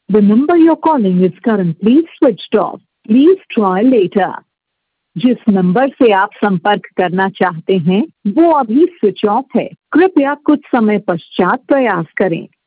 The number you're calling is currently switched off. Please try later. जिस नंबर से आप संपर्क करना चाहते हैं वो अभी स्विच ऑफ है। कृपया कुछ समय पश्चात प्रयास करें।